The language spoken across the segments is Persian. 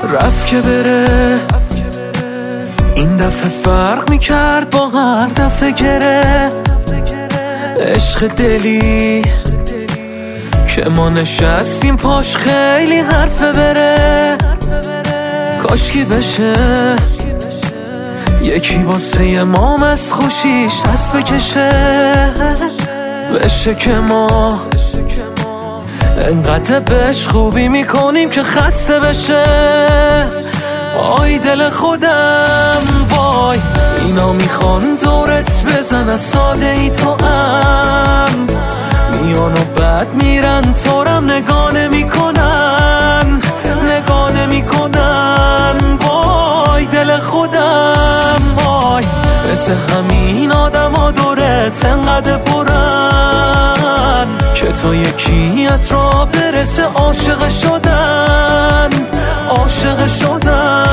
رفت که بره، این دفعه فرق میکرد با هر دفعه گره. عشق دلی که ما نشستیم پاش خیلی حرفه بره. کاشکی بشه یکی واسه ما از خوشیش دست بکشه. بشه که ما انقدر بهش خوبی میکنیم که خسته بشه. آی دل خودم وای، اینا میخوان دورت بزن ساده ای تو هم میان و بعد میرن تورم نگاه نمیکنن، نگاه نمیکنن. وای دل خودم وای، مثل همین آدم ها دورت انقدر پرن که تا یکی از راه برسه عاشق شدن، عاشق شدن.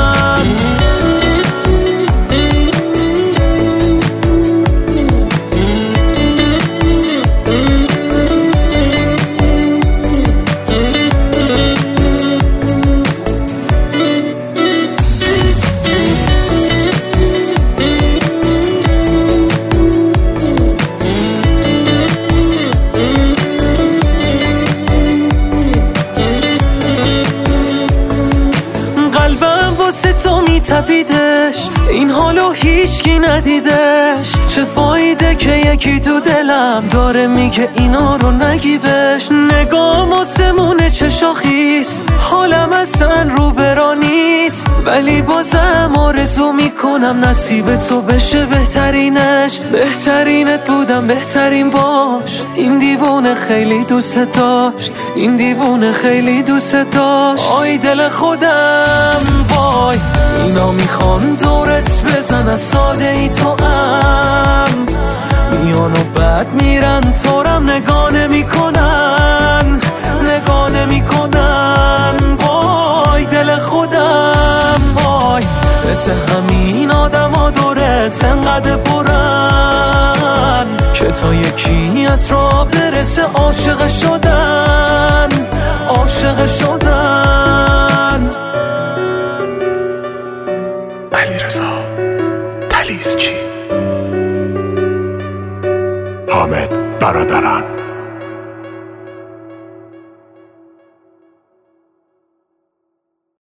تو میتپیدش، این حالو هیچکی ندیدش. چه فایده که یکی تو دلم داره میگه اینا رو نگی بهش. نگام آسمونه چه شاخیست، حالم اصلا رو برا نیست، ولی بازم آرزو میکنم نصیب تو بشه بهترینش. بهترینت بودم بهترین باش، این دیوونه خیلی دوست داشت، این دیوونه خیلی دوست داشت. آی دل خودم وای، اینا میخوان دورت بزن ساده ای تو هم میان و بعد میرن تورم نگاه نمیکنن، نگاه نمیکنن. وای دل خودم وای، مثل همین آدم ها دورت انقدر پرن که تا یکی از راه برسه عاشق شدن، عاشق شدن. علیرضا تلیزچی، حامد برادران.